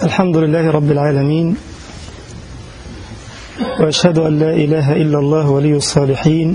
الحمد لله رب العالمين، وأشهد أن لا إله إلا الله ولي الصالحين،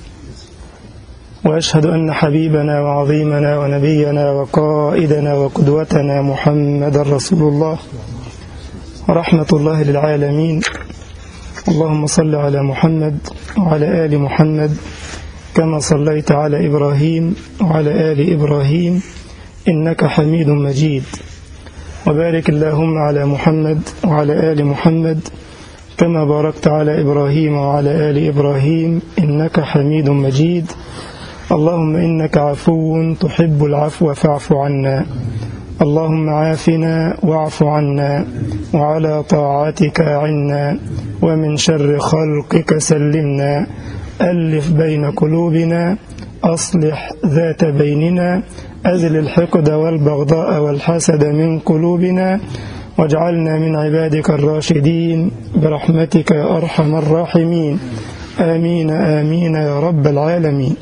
وأشهد أن حبيبنا وعظيمنا ونبينا وقائدنا وقدوتنا محمد رسول الله ورحمة الله للعالمين. اللهم صل على محمد وعلى آل محمد كما صليت على إبراهيم وعلى آل إبراهيم إنك حميد مجيد، وبارك اللهم على محمد وعلى آل محمد كما باركت على إبراهيم وعلى آل إبراهيم إنك حميد مجيد. اللهم إنك عفو تحب العفو فاعف عنا، اللهم عافنا واعف عنا، وعلى طاعتك أعنا، ومن شر خلقك سلمنا، ألف بين قلوبنا، أصلح ذات بيننا، أزل الحقد والبغضاء والحسد من قلوبنا، واجعلنا من عبادك الراشدين برحمتك يا أرحم الراحمين، آمين آمين يا رب العالمين.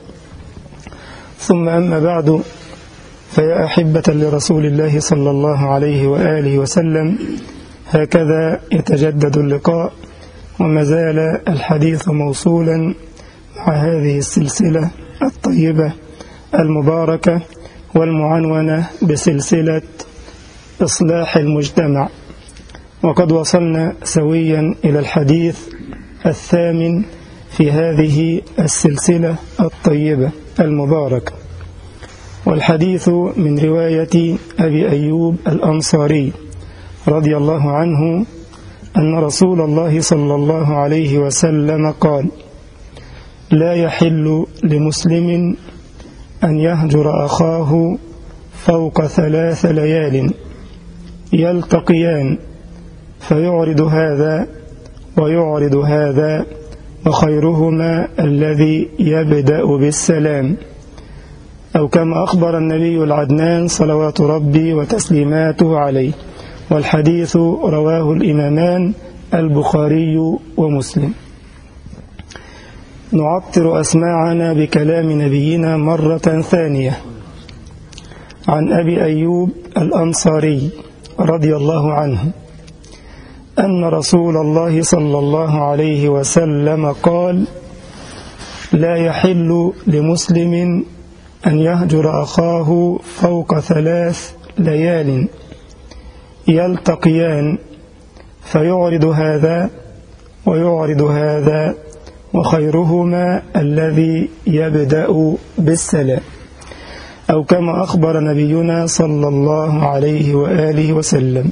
ثم أما بعد، فيا أحبة لرسول الله صلى الله عليه وآله وسلم، هكذا يتجدد اللقاء وما زال الحديث موصولا مع هذه السلسلة الطيبة المباركة والمعنونة بسلسلة إصلاح المجتمع، وقد وصلنا سويا إلى الحديث الثامن في هذه السلسلة الطيبة المباركة، والحديث من رواية أبي أيوب الأنصاري رضي الله عنه أن رسول الله صلى الله عليه وسلم قال: لا يحل لمسلم أن يهجر أخاه فوق 3 ليال يلتقيان فيعرض هذا ويعرض هذا، وخيرهما الذي يبدأ بالسلام، أو كما أخبر النبي العدنان صلوات ربي وتسليماته عليه. والحديث رواه الإمامان البخاري ومسلم. نعطر أسماعنا بكلام نبينا مرة ثانية عن أبي أيوب الأنصاري رضي الله عنه أن رسول الله صلى الله عليه وسلم قال: لا يحل لمسلم أن يهجر أخاه فوق 3 ليال يلتقيان فيعرض هذا ويعرض هذا، وخيرهما الذي يبدأ بالسلام، أو كما أخبر نبينا صلى الله عليه وآله وسلم.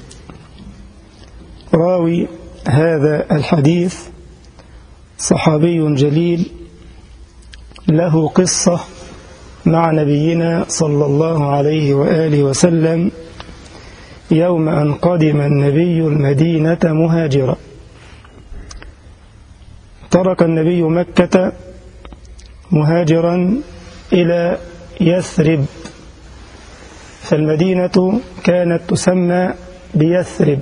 راوي هذا الحديث صحابي جليل له قصة مع نبينا صلى الله عليه وآله وسلم يوم أن قدم النبي المدينة مهاجرا. ترك النبي مكة مهاجرا إلى يثرب، فالمدينة كانت تسمى بيثرب،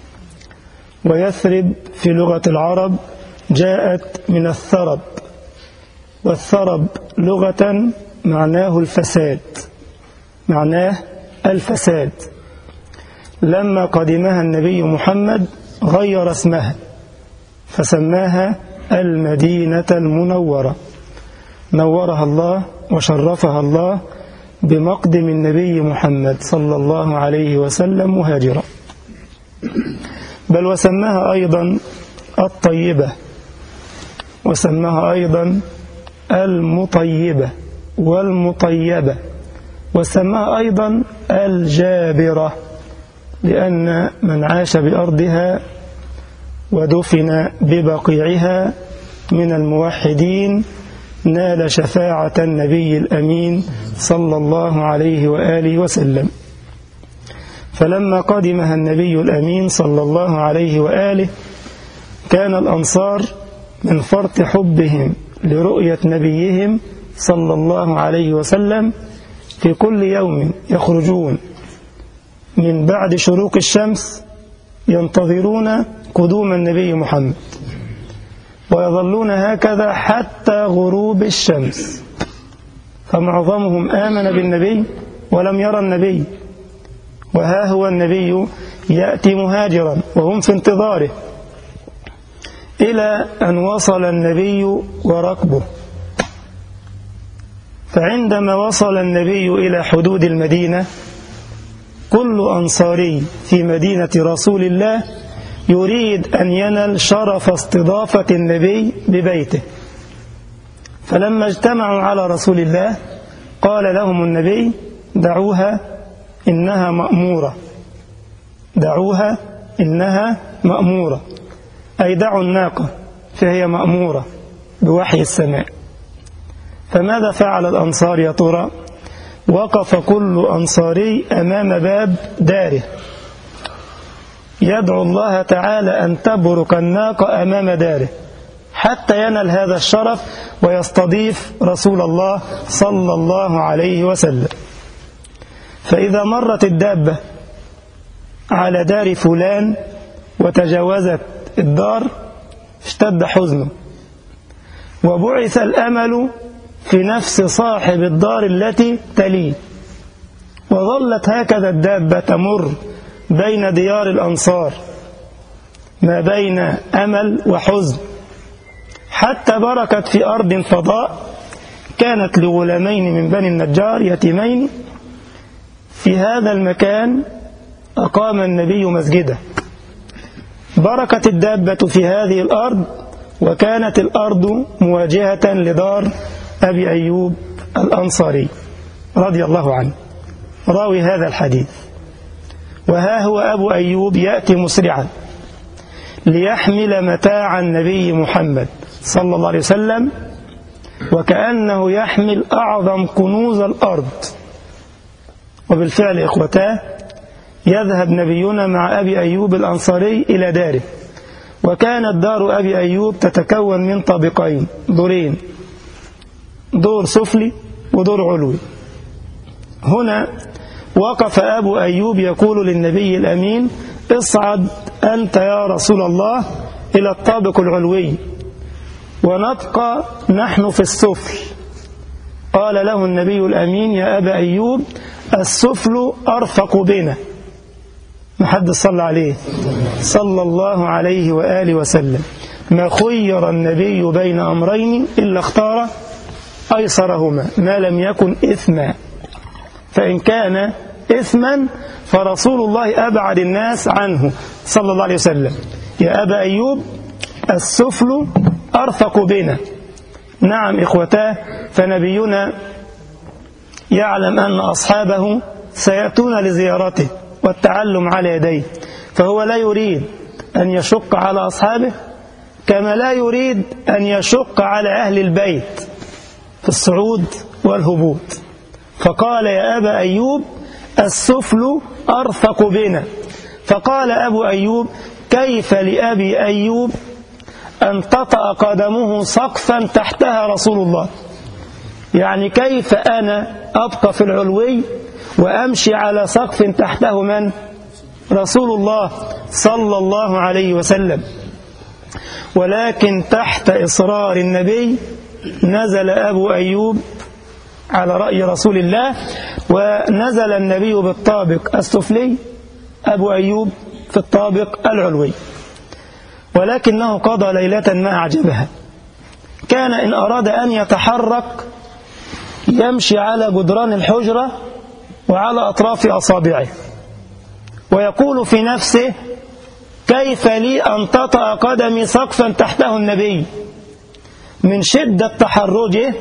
ويثرب في لغة العرب جاءت من الثرب، والثرب لغة معناه الفساد، معناه الفساد. لما قدمها النبي محمد غير اسمها فسماها المدينة المنورة، نورها الله وشرفها الله بمقدم النبي محمد صلى الله عليه وسلم مهاجرا، بل وسماها أيضا الطيبة، وسماها أيضا المطيبة والمطيبة، وسماها أيضا الجابرة، لأن من عاش بأرضها ودفن ببقيعها من الموحدين نال شفاعة النبي الأمين صلى الله عليه وآله وسلم. فلما قدمها النبي الأمين صلى الله عليه وآله كان الأنصار من فرط حبهم لرؤية نبيهم صلى الله عليه وسلم في كل يوم يخرجون من بعد شروق الشمس ينتظرون قدوم النبي محمد، ويظلون هكذا حتى غروب الشمس، فمعظمهم آمن بالنبي ولم يرى النبي، وها هو النبي يأتي مهاجرا وهم في انتظاره، إلى أن وصل النبي وركبه. فعندما وصل النبي إلى حدود المدينة، كل أنصاري في مدينة رسول الله يريد أن ينال شرف استضافة النبي ببيته. فلما اجتمعوا على رسول الله قال لهم النبي: دعوها إنها مأمورة، دعوها إنها مأمورة، أي دعوا الناقة فهي مأمورة بوحي السماء. فماذا فعل الأنصار يا ترى؟ وقف كل أنصاري أمام باب داره يدعو الله تعالى أن تبرك الناقة أمام داره حتى ينال هذا الشرف ويستضيف رسول الله صلى الله عليه وسلم. فإذا مرت الدابة على دار فلان وتجاوزت الدار اشتد حزنه، وبعث الأمل في نفس صاحب الدار التي تليه، وظلت هكذا الدابة تمر بين ديار الأنصار ما بين أمل وحزن، حتى بركت في أرض فضاء كانت لغلامين من بني النجار يتيمين. في هذا المكان أقام النبي مسجده. بركت الدابة في هذه الأرض، وكانت الأرض مواجهة لدار أبي أيوب الأنصاري رضي الله عنه راوي هذا الحديث. وها هو أبو أيوب يأتي مسرعا ليحمل متاع النبي محمد صلى الله عليه وسلم، وكأنه يحمل أعظم كنوز الأرض. وبالفعل إخوتاه يذهب نبينا مع أبي أيوب الأنصاري إلى داره، وكانت دار أبي أيوب تتكون من طابقين، دورين، دور سفلي ودور علوي. هنا وقف أبو أيوب يقول للنبي الأمين: اصعد أنت يا رسول الله إلى الطابق العلوي ونبقى نحن في السفل. قال له النبي الأمين: يا أبا أيوب السفل أرفق بنا. محد صلى عليه صلى الله عليه وآله وسلم. ما خير النبي بين أمرين إلا اختار أيسرهما ما لم يكن إثما، فإن كان إثما فرسول الله أبعد الناس عنه صلى الله عليه وسلم. يا أبا أيوب السفل أرفق بنا. نعم إخوتاه، فنبينا يعلم أن أصحابه سيأتون لزيارته والتعلم على يديه، فهو لا يريد أن يشق على أصحابه كما لا يريد أن يشق على أهل البيت في الصعود والهبوط. فقال: يا أبا أيوب السفل أرفق بنا. فقال أبو أيوب: كيف لأبي أيوب أن تطأ قدمه سقفا تحتها رسول الله؟ يعني كيف أنا أبقى في العلوي وأمشي على سقف تحته من؟ رسول الله صلى الله عليه وسلم. ولكن تحت إصرار النبي نزل أبو أيوب على رأي رسول الله، ونزل النبي بالطابق السفلي، أبو أيوب في الطابق العلوي. ولكنه قضى ليلة ما أعجبها. كان إن أراد أن يتحرك يمشي على جدران الحجرة وعلى أطراف أصابعه، ويقول في نفسه: كيف لي أن تطأ قدمي سقفا تحته النبي؟ من شدة تحرجه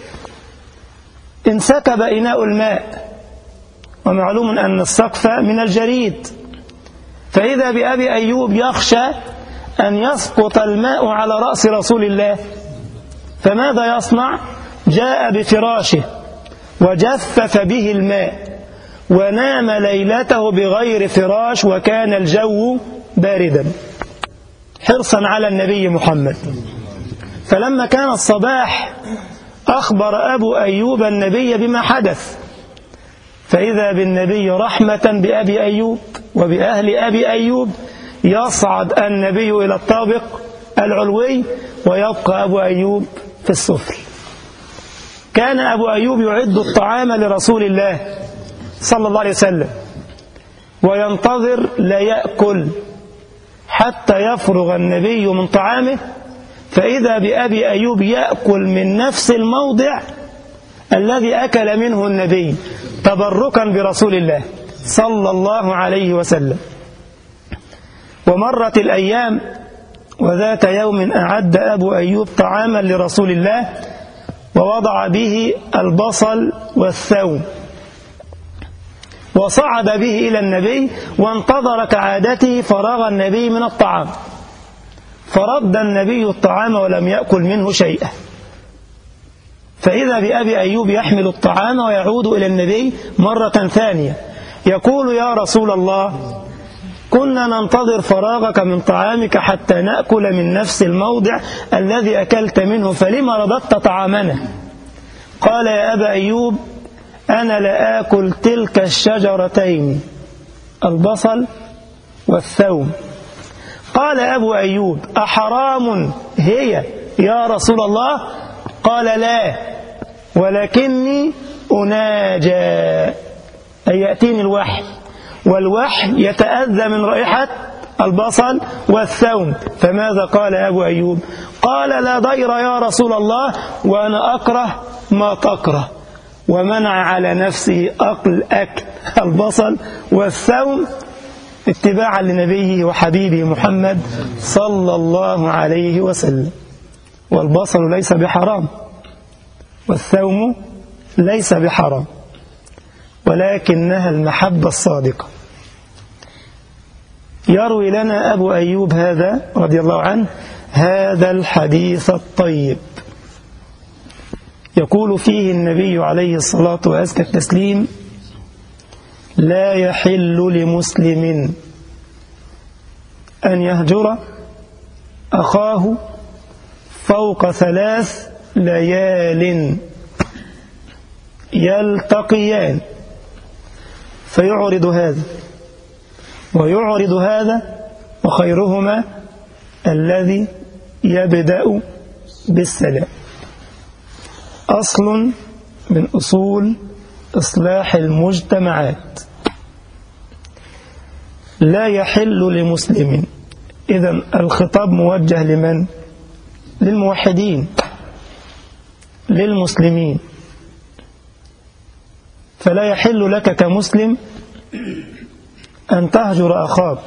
انسكب إناء الماء، ومعلوم أن السقف من الجريد، فإذا بأبي أيوب يخشى أن يسقط الماء على رأس رسول الله، فماذا يصنع؟ جاء بفراشه وجفف به الماء ونام ليلته بغير فراش، وكان الجو باردا حرصا على النبي محمد. فلما كان الصباح أخبر أبو أيوب النبي بما حدث، فإذا بالنبي رحمة بأبي أيوب وبأهل أبي أيوب يصعد النبي إلى الطابق العلوي ويبقى أبو أيوب في السفل. كان أبو أيوب يعد الطعام لرسول الله صلى الله عليه وسلم، وينتظر لا يأكل حتى يفرغ النبي من طعامه، فإذا بأبي أيوب يأكل من نفس الموضع الذي أكل منه النبي تبركا برسول الله صلى الله عليه وسلم. ومرت الأيام، وذات يوم أعد أبو أيوب طعاما لرسول الله ووضع به البصل والثوم، وصعد به إلى النبي وانتظر كعادته فراغ النبي من الطعام، فرد النبي الطعام ولم يأكل منه شيئا. فإذا بأبي أيوب يحمل الطعام ويعود إلى النبي مرة ثانية يقول: يا رسول الله، كنا ننتظر فراغك من طعامك حتى نأكل من نفس الموضع الذي أكلت منه، فلما رددت طعامنا؟ قال: يا أبا أيوب، أنا لا آكل تلك الشجرتين، البصل والثوم. قال أبو أيوب: أحرام هي يا رسول الله؟ قال: لا، ولكني أناجى، أي يأتيني الوحي، والوحي يتأذى من رائحة البصل والثوم. فماذا قال أبو أيوب؟ قال: لا ضير يا رسول الله، وأنا أكره ما تكره، ومنع على نفسه أكل البصل والثوم اتباعا لنبيه وحبيبه محمد صلى الله عليه وسلم. والبصل ليس بحرام، والثوم ليس بحرام، ولكنها المحبة الصادقة. يروي لنا أبو أيوب هذا رضي الله عنه هذا الحديث الطيب، يقول فيه النبي عليه الصلاة وأزكى التسليم: لا يحل لمسلم أن يهجر أخاه فوق 3 ليال يلتقيان، فيعرض هذا ويعرض هذا، وخيرهما الذي يبدأ بالسلام. أصل من أصول إصلاح المجتمعات. لا يحل لمسلم، إذن الخطاب موجه لمن؟ للموحدين، للمسلمين. فلا يحل لك كمسلم أن تهجر أخاك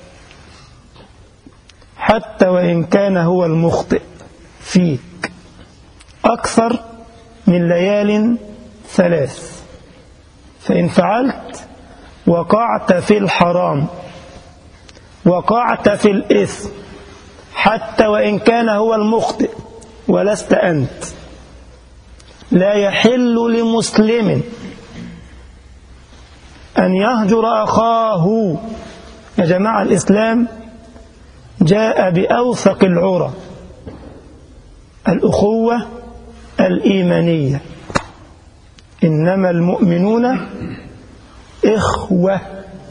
حتى وإن كان هو المخطئ فيك أكثر من ليال 3، فإن فعلت وقعت في الحرام، وقعت في الإثم، حتى وإن كان هو المخطئ ولست أنت. لا يحل لمسلم أن يهجر أخاه. يا جماعة، الإسلام جاء بأوثق العرى، الأخوة الإيمانية. إنما المؤمنون إخوة.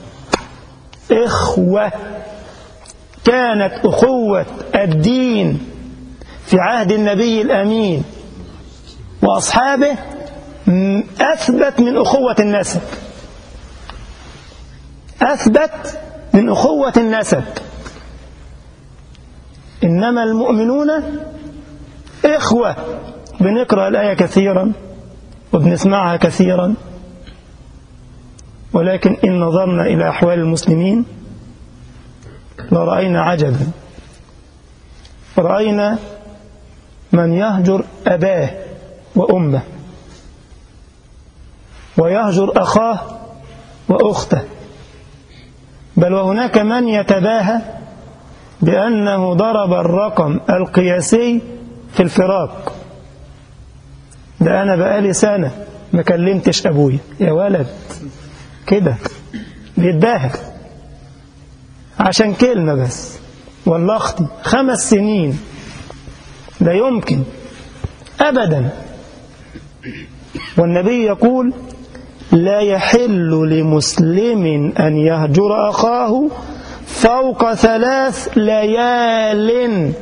إخوة. كانت أخوة الدين في عهد النبي الأمين وأصحابه أثبت من أخوة النسب، أثبت من أخوة النسب. إنما المؤمنون إخوة. بنقرأ الآية كثيرا وبنسمعها كثيرا، ولكن إن نظرنا إلى أحوال المسلمين لرأينا عجبا. رأينا من يهجر أباه وأمه، ويهجر أخاه وأخته، بل وهناك من يتباهى بأنه ضرب الرقم القياسي في الفراق. ده أنا بقالي سنة ما كلمتش أبويا. يا ولد، كده بيتباهى عشان كلمة بس، والله أختي 5 سنين. لا يمكن أبدا. والنبي يقول: لا يحل لمسلم أن يهجر أخاه فوق 3 ليال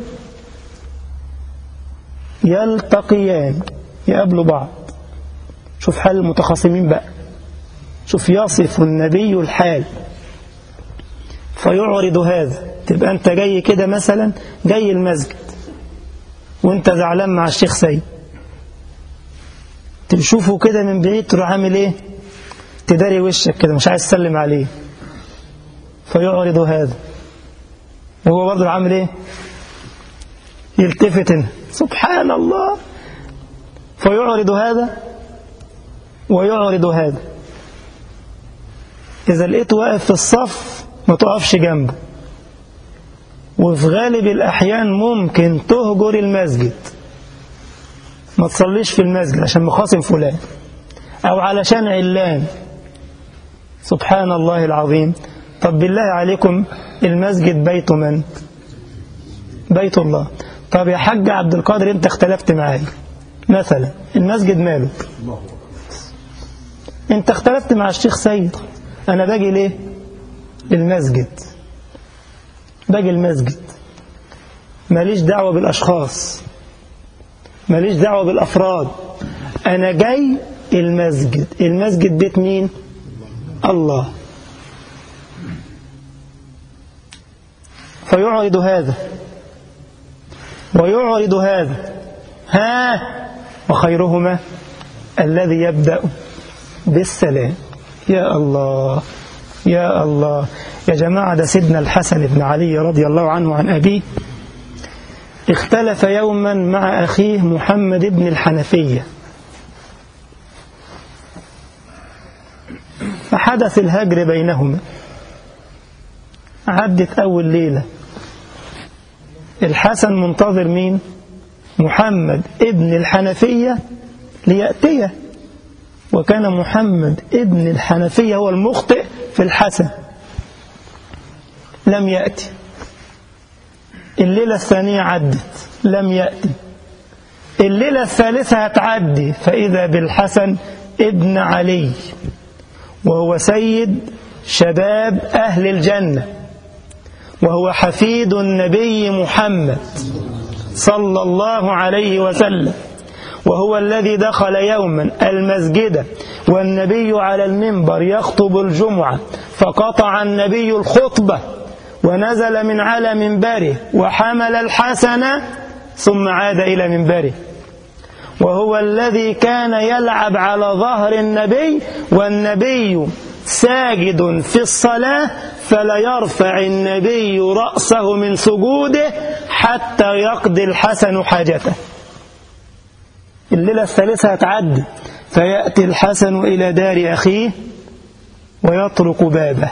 يلتقيان، يقابلوا بعض. شوف حال المتخاصمين بقى، شوف يصف النبي الحال فيعرض هذا. تبقى أنت جاي كده مثلا، جاي المسجد وأنت زعلان مع الشيخ سيد، تشوفه كده من بعيد تروح عامل إيه؟ تداري وشك كده مش عايز تسلم عليه. فيعرض هذا وهو برضه عامل إيه؟ يلتفت هنا، سبحان الله. فيعرض هذا ويعرض هذا. إذا لقيته واقف في الصف ما تقفش جنبه، وفي غالب الأحيان ممكن تهجر المسجد، ما تصليش في المسجد عشان مخاصم فلان أو علشان علان. سبحان الله العظيم. طب بالله عليكم، المسجد بيت من؟ بيت الله. طب يا حاج عبد القادر أنت اختلفت معايا مثلا، المسجد ماله؟ أنت اختلفت مع الشيخ سيد، أنا باجي ليه؟ للمسجد، باجي المسجد، ماليش دعوة بالأشخاص، ماليش دعوة بالأفراد، أنا جاي المسجد. المسجد بيت مين؟ الله. فيعرض هذا ويعرض هذا. ها وخيرهما الذي يبدأ بالسلام. يا الله يا الله يا جماعة، ده سيدنا الحسن بن علي رضي الله عنه عن أبيه اختلف يوما مع أخيه محمد بن الحنفية، فحدث الهجر بينهما. عدت أول ليلة، الحسن منتظر مين؟ محمد ابن الحنفية ليأتيه، وكان محمد ابن الحنفية هو المخطئ في الحسن، لم يأتي. الليلة الثانية عدت، لم يأتي. الليلة الثالثة هتعدي، فإذا بالحسن ابن علي، وهو سيد شباب أهل الجنة، وهو حفيد النبي محمد صلى الله عليه وسلم، وهو الذي دخل يوما المسجد والنبي على المنبر يخطب الجمعة، فقطع النبي الخطبة ونزل من على منبره وحمل الحسن ثم عاد إلى منبره، وهو الذي كان يلعب على ظهر النبي والنبي ساجد في الصلاة، فلا يرفع النبي رأسه من سجوده حتى يقضي الحسن حاجته. الليلة الثالثة هتعدي، فيأتي الحسن إلى دار أخيه ويطرق بابه،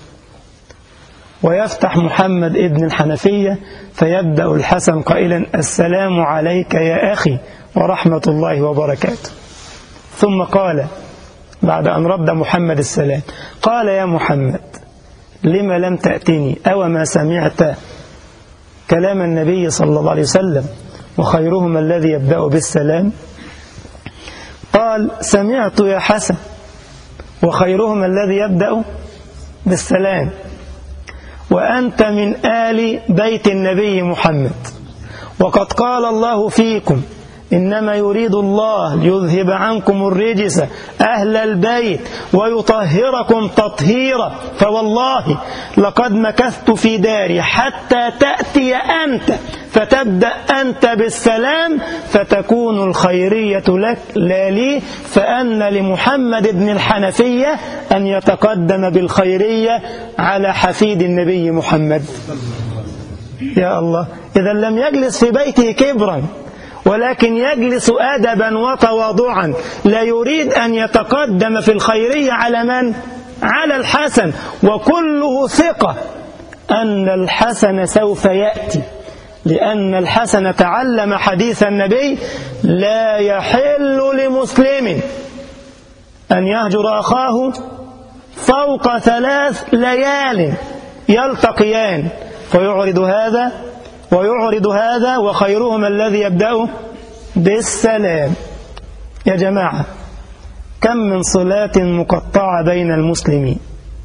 ويفتح محمد ابن الحنفية، فيبدأ الحسن قائلا: السلام عليك يا أخي ورحمة الله وبركاته. ثم قال بعد أن رد محمد السلام، قال: يا محمد لما لم تأتني؟ أو ما سمعت كلام النبي صلى الله عليه وسلم وخيرهما الذي يبدأ بالسلام؟ قال: سمعت يا حسن، وخيرهما الذي يبدأ بالسلام، وأنت من آل بيت النبي محمد، وقد قال الله فيكم: إنما يريد الله ليذهب عنكم الرجس أهل البيت ويطهركم تطهيرا. فوالله لقد مكثت في داري حتى تأتي أنت، فتبدأ أنت بالسلام، فتكون الخيرية لك لا لي، فأن لمحمد بن الحنفية أن يتقدم بالخيرية على حفيد النبي محمد. يا الله، إذا لم يجلس في بيته كبرا، ولكن يجلس أدبا وتواضعا، لا يريد أن يتقدم في الخيرية على من؟ على الحسن، وكله ثقة أن الحسن سوف يأتي، لأن الحسن تعلم حديث النبي: لا يحل لمسلم أن يهجر أخاه فوق 3 ليال يلتقيان. فيعرض هذا ويعرض هذا، وخيرهما الذي يبدأ بالسلام. يا جماعة، كم من صلات مقطعة بين المسلمين،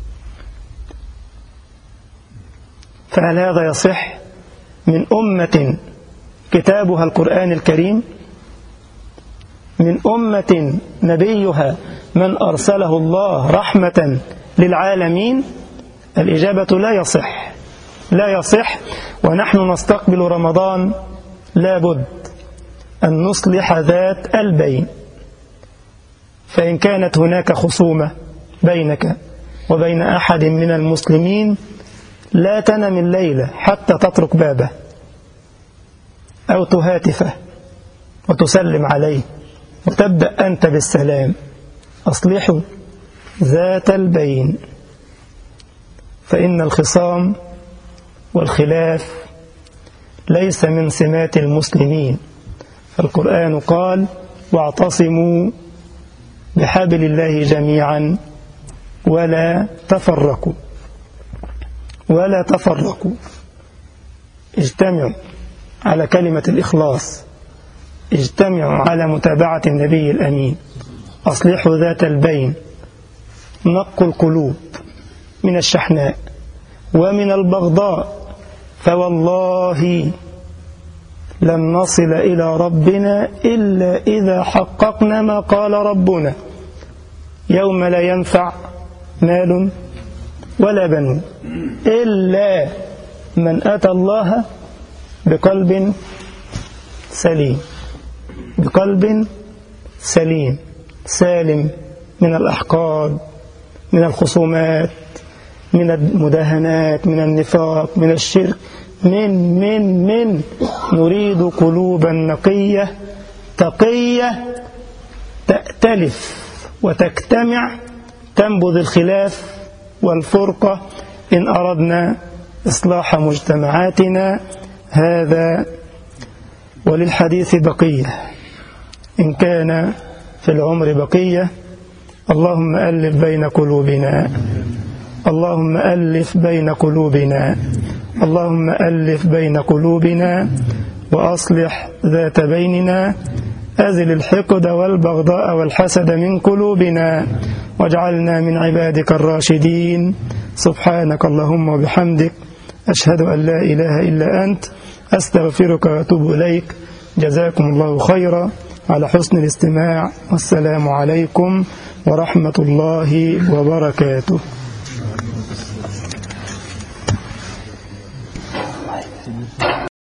فهل هذا يصح من أمة كتابها القرآن الكريم، من أمة نبيها من أرسله الله رحمة للعالمين، الإجابة لا يصح. ونحن نستقبل رمضان لابد أن نصلح ذات البين. فإن كانت هناك خصومة بينك وبين أحد من المسلمين لا تنم الليلة حتى تترك بابه أو تهاتفه وتسلم عليه وتبدأ أنت بالسلام. أصلحوا ذات البين، فإن الخصام والخلاف ليس من سمات المسلمين. فالقرآن قال: واعتصموا بحبل الله جميعا ولا تفرقوا. اجتمعوا على كلمة الإخلاص، اجتمعوا على متابعة النبي الأمين، أصلحوا ذات البين، نقوا القلوب من الشحناء ومن البغضاء. فوالله لن نصل إلى ربنا إلا إذا حققنا ما قال ربنا: يوم لا ينفع مال ولا بنون إلا من أتى الله بقلب سليم سالم من الأحقاد، من الخصومات، من المداهنات، من النفاق، من الشرك، من نريد قلوبا نقية تقية تأتلف وتجتمع تنبذ الخلاف والفرقة إن أردنا إصلاح مجتمعاتنا. هذا وللحديث بقية إن كان في العمر بقية. اللهم ألف بين قلوبنا، اللهم ألف بين قلوبنا، اللهم ألف بين قلوبنا وأصلح ذات بيننا. أزل الحقد والبغضاء والحسد من قلوبنا واجعلنا من عبادك الراشدين. سبحانك اللهم وبحمدك، أشهد أن لا إله إلا أنت، أستغفرك وأتوب إليك. جزاكم الله خيرا على حسن الاستماع، والسلام عليكم ورحمة الله وبركاته.